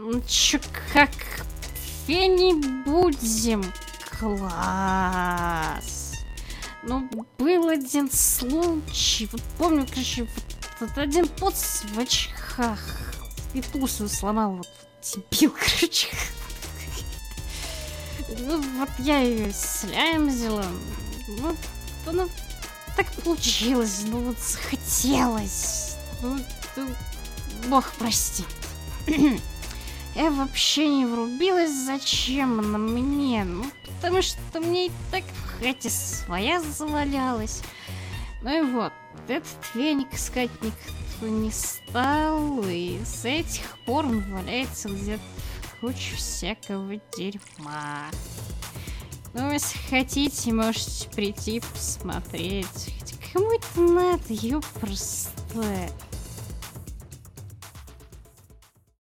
Ну чё, как фени будем? Класс. Ну, был один случай. Вот помню, короче, вот этот один поц в очках петлу свою сломал. Вот дебил, короче. Ну, вот я ее слямзила. Вот, ну, так получилось. Ну, вот захотелось. Ну, бог прости. Я вообще не врубилась, зачем она мне? Ну, потому что мне и так в хате своя завалялась. Ну и вот, этот веник искать никто не стал, и с этих пор он валяется где-то в куче всякого дерьма. Ну, если хотите, можете прийти посмотреть. Хотя кому это надо, ёпрст.